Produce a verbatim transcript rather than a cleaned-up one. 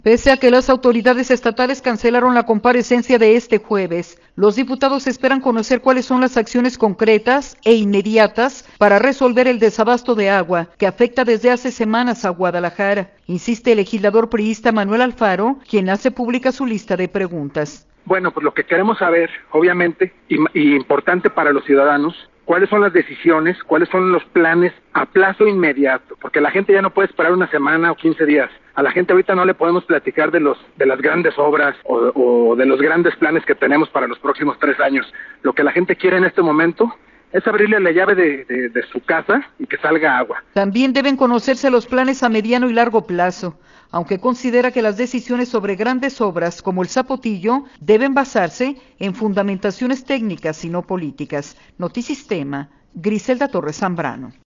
Pese a que las autoridades estatales cancelaron la comparecencia de este jueves, los diputados esperan conocer cuáles son las acciones concretas e inmediatas para resolver el desabasto de agua que afecta desde hace semanas a Guadalajara, insiste el legislador priista Manuel Alfaro, quien hace pública su lista de preguntas. Bueno, pues lo que queremos saber, obviamente, y, y importante para los ciudadanos, cuáles son las decisiones, cuáles son los planes a plazo inmediato, porque la gente ya no puede esperar una semana o quince días. A la gente ahorita no le podemos platicar de los de las grandes obras o, o de los grandes planes que tenemos para los próximos tres años. Lo que la gente quiere en este momento es abrirle la llave de, de, de su casa y que salga agua. También deben conocerse los planes a mediano y largo plazo, aunque considera que las decisiones sobre grandes obras como el Zapotillo deben basarse en fundamentaciones técnicas y no políticas. Notisistema, Griselda Torres Zambrano.